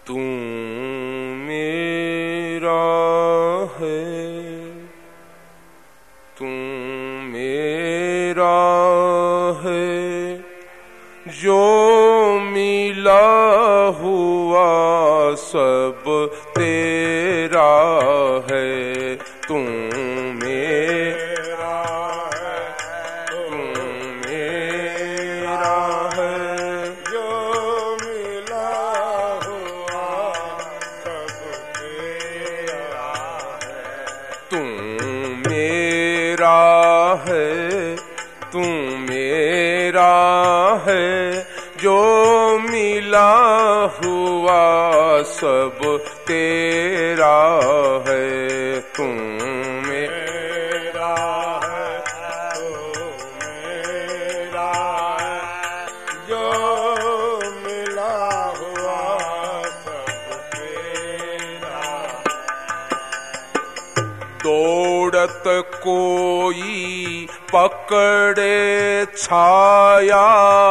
तू मेरा है, तू मेरा है, जो मिला हुआ सब तेरा है। तू मेरा है, तू मेरा है, जो मिला हुआ सब तेरा है। तू मेरा है, तू मेरा है, जो मिला हुआ सब तेरा है। तू मेरा है, तू मेरा है, जो मिला हुआ सब तेरा। दौड़त कोई पकड़े छाया,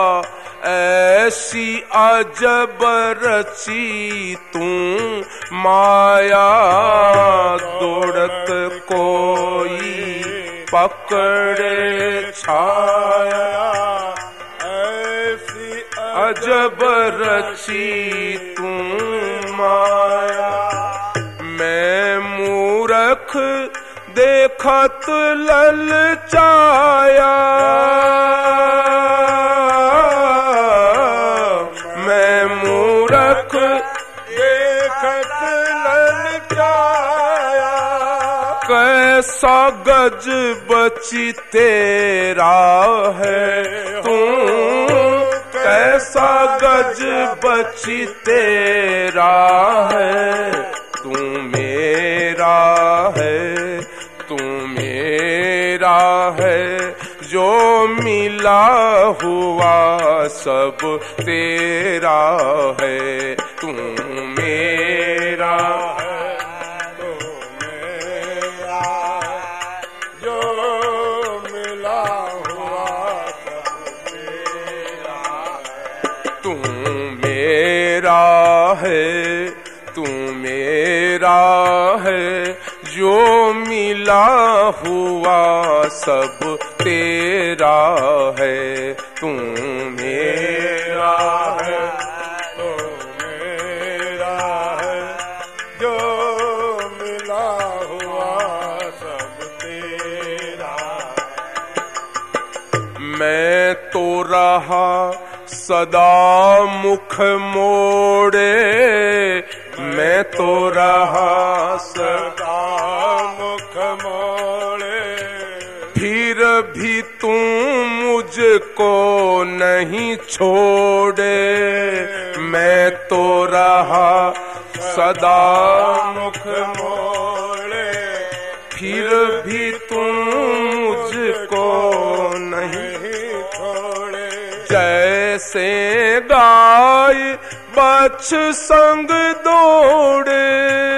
ऐसी अजब रची तू माया। दौड़त कोई पकड़े छाया, ऐसी अजब रची तू माया। मैं मूर्ख देखत ललचाया, मैं मूर्ख देखत ललचाया। कैसा गज बची तेरा है तू, कैसा गज बची तेरा है। तू मेरा है, तू मेरा है, जो मिला हुआ सब तेरा है। तू मेरा है, तू मेरा है, जो मिला हुआ सब तेरा है। तू मेरा है, तू मेरा है, जो मिला हुआ सब तेरा है। तू मेरा है, तू मेरा है, जो मिला हुआ सब तेरा। मैं तो रहा सदा मुख मोड़े, मैं तो रहा सदा मुख मोड़े। फिर भी तू मुझको नहीं छोड़े। मैं तो रहा सदा मुख मोड़े, फिर भी तू मुझको नहीं छोड़े। जैसे गाय बछ संग दौड़े,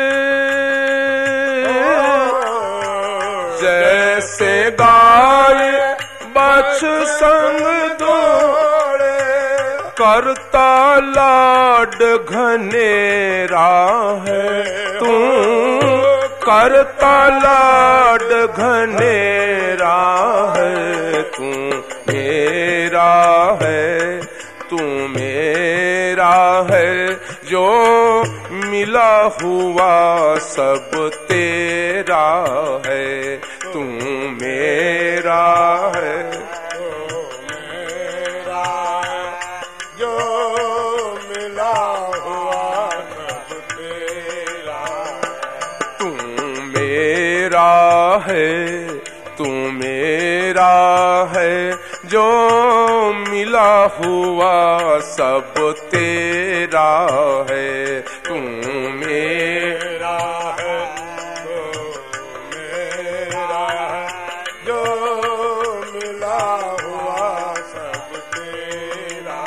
जैसे गाय बछ संग दौड़े। करता लाड घनेरा है तू, करता लाड घनेरा है। तू मेरा है, तू मेरा है, जो मिला हुआ सब तेरा है। तू मेरा है, तू मेरा है, जो मिला हुआ सब तेरा। तू मेरा है, तू मेरा है, जो मिला हुआ सब तेरा है। तू मेरा है, तू मेरा है, जो मिला हुआ सब तेरा।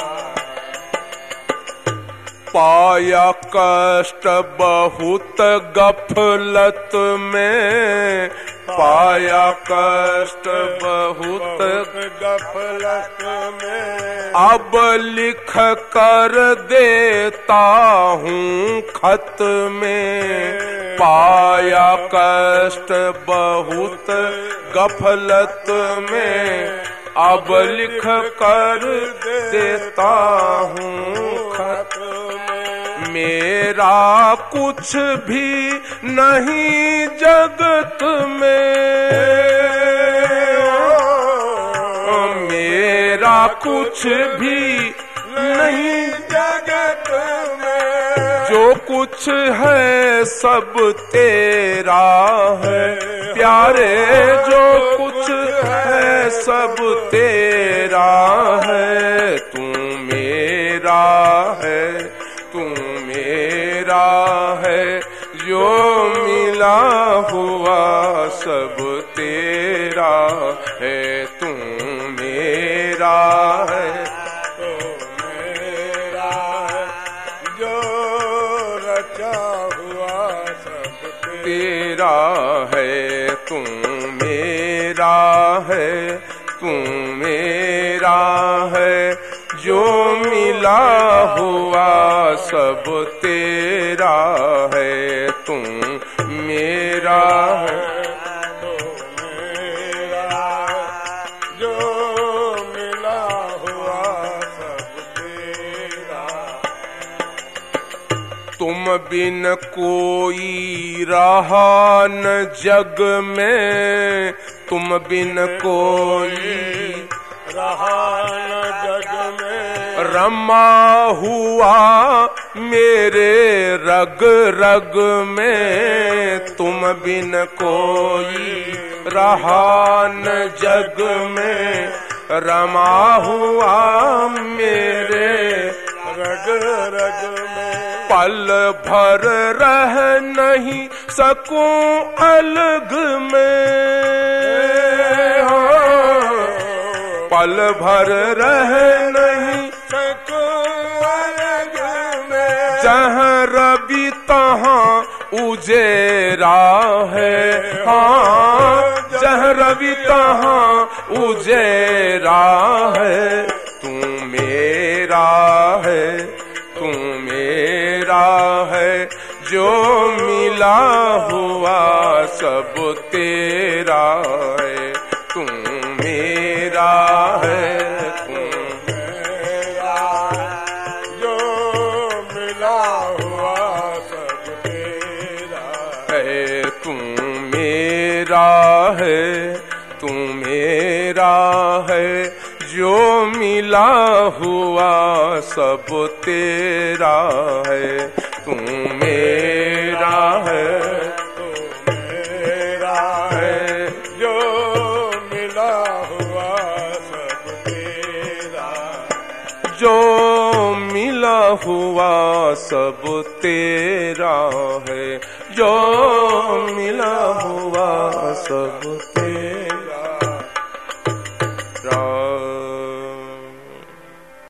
पाया कष्ट बहुत गफलत में, पाया कष्ट बहुत गफलत में, अब लिख कर देता हूँ खत में। पाया कष्ट बहुत गफलत में, अब लिख कर देता हूँ खत में। मेरा कुछ भी नहीं जगत में, मेरा कुछ भी नहीं जगत में, जो कुछ है सब तेरा है प्यारे, जो कुछ है सब तेरा है। तू मेरा है, तू मेरा है, जो मिला हुआ सब तेरा है। तू मेरा है, तेरा है। तू मेरा है, तू मेरा है, जो मिला हुआ सब तेरा है। तू मेरा है, तो मेरा जो मिला हुआ सब तेरा। तुम बिन कोई रहा न जग में, तुम बिन कोई रहा न जग में, रमा हुआ मेरे रग रग में। तुम बिन कोई रहा न जग में, रमा हुआ मेरे रग रग में। पल भर रह नहीं सकूं अलग में, पल भर रह नहीं सकूं अलग में। जहाँ रवि तहाँ उजेरा है, हाँ जहाँ रवि तहाँ उजेरा है। तू मेरा है, तू मेरा है, जो मिला हुआ सब तेरा है। तू मेरा है, तू मेरा जो मिला हुआ सब तेरा है। तू मेरा है, तू मेरा है, जो मिला हुआ सब तेरा है। तू मेरा है, तो मेरा है, जो मिला हुआ सब तेरा। जो मिला हुआ सब तेरा है, जो मिला हुआ सब तेरा।